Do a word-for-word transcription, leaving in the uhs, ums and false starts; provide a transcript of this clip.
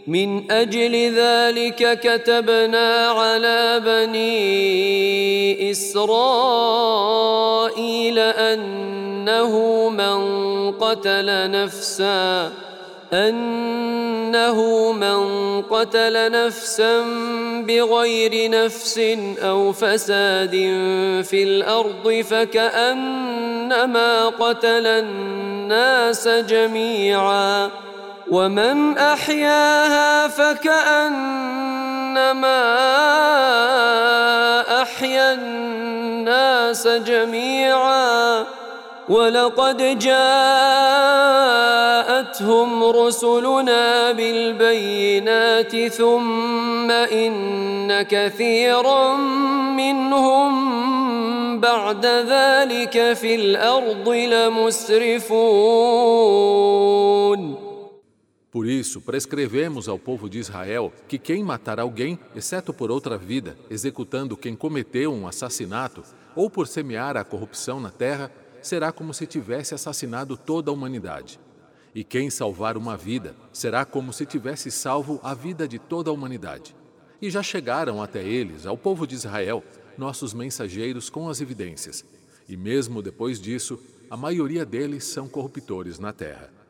من أجل ذلك كتبنا على بني إسرائيل أنه من قتل نفسا أنه من قتل نفسا بغير نفس أو فساد في الأرض فكأنما قتل الناس جميعا ومن أحياها فكأنما أحيا الناس جميعا ولقد جاءتهم رسلنا بالبينات ثم إن كثيرا منهم بعد ذلك في الأرض لمسرفون. Por isso, prescrevemos ao povo de Israel que quem matar alguém, exceto por outra vida, executando quem cometeu um assassinato, ou por semear a corrupção na terra, será como se tivesse assassinado toda a humanidade. E quem salvar uma vida, será como se tivesse salvo a vida de toda a humanidade. E já chegaram até eles, ao povo de Israel, nossos mensageiros com as evidências. E mesmo depois disso, a maioria deles são corruptores na terra.